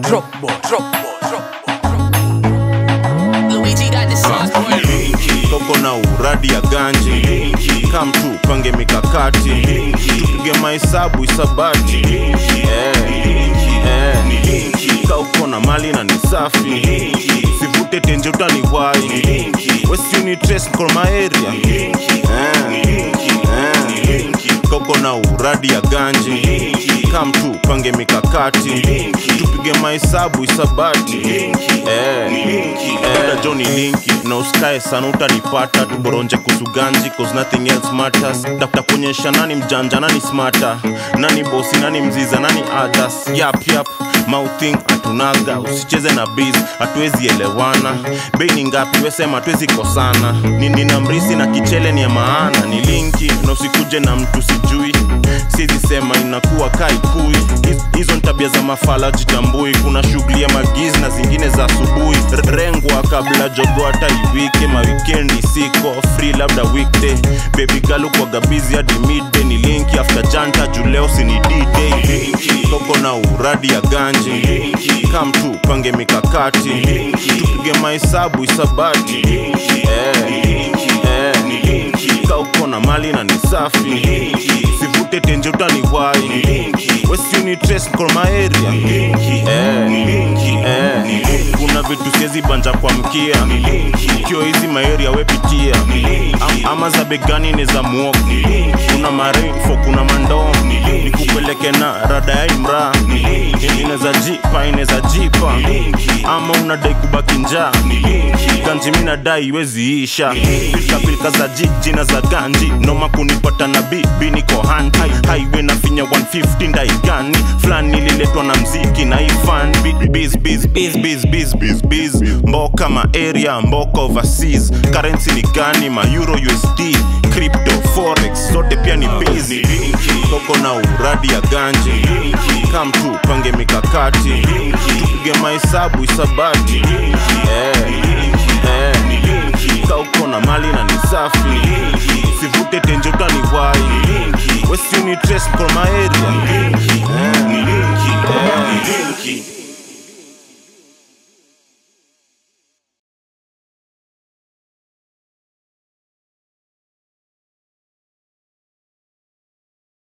drop ball. Luigi got the sauce for you. Koko na uradi ya ganji, come tu pange mikakati, tupige mahesabu isabati. Kauko na mali na ni safi, sivute tenje utani wai, wesi unitrace kwa maeria. Koko na uradi ya ganji, come tu pange mikakati, tupige mahesabu isabati. Johnny Linky na usikae sana utanipata, tuboronje kusuganji cause nothing else matters. Dafta kuonyesha nani mjanja, nani smarter, nani bosi, nani mziza, nani others. Yap mouthing atunaga, usicheze na biz, hatuwezi elewana. Bei ni ngapi wesema hatuwezi kosana. Nina mrisi na kichele ni ya maana. Ni Linky na usikuje na mtu sijui, siezi sema inakuwa kaikui. Hizo ntabia za mafala jitambui, kuna shughuli ya magiz na zingine za asubuhi. Rengwa kabla jogo hata iwike, ma weekendi siko free labda weekday. Baby girl kwa gabizi hadi midday. Ni Linky after janta juleo sini D-Day. Koko na uradi ya ganji, come tu pange mikakati, tupige mahesabu isabati. Kauko na mali na ni safi, sivute tenje utani wai, wesi unitrace kwa maeria. Kuna vitu siezi banja kwa mkia, kio hizi maeria wepitia, ama za begani ni za muoku. Kuna marinfo, kuna mandom, nikupeleke na rada ya imra. Ineza jipa, ama unadai kubaki njaa. Ganji mina dai iwezi isha, pilka za jiji na za ganji. Noma kunipata na bibi niko hand, highway na finya 150 ndai gani. Flani liletwa na mziki na ifan. Biz mboka ma area, mboka overseas. Currency ni gani, ma euro USD, crypto, forex, zote pia ni busy. Koko na uradi ya ganji, come tu pange mikakati, tupige mahesabu isabati. Kauko na mali na ni safi, sivute tenje utani wai, wesi unitrace kwa maeria.